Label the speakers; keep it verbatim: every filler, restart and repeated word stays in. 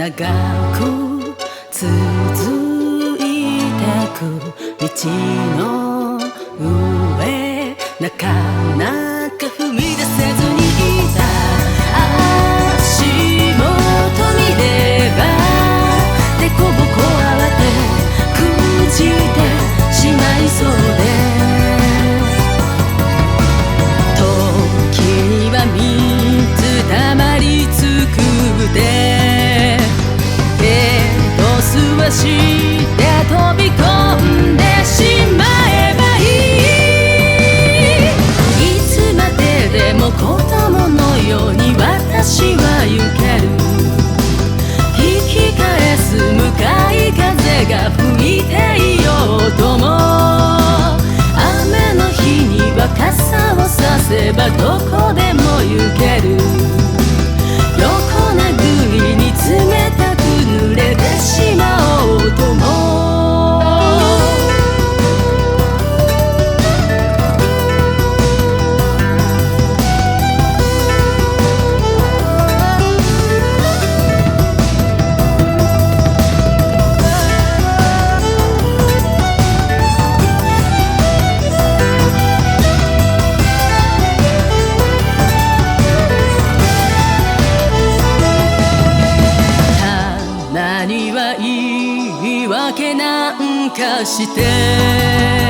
Speaker 1: 長く続いてく道の上なかなか踏み出せずにいた足元見ればでこぼこ慌てくじてしまいそうで時には水たまりつくてドスはして飛び込んでしまえばいいいつまででも子供のように私は行ける引き返す向かい風が吹いていようとも雨の日には傘をさせばどこでも行ける横殴りに冷たく濡れてしまおうとも何は言い訳なんかして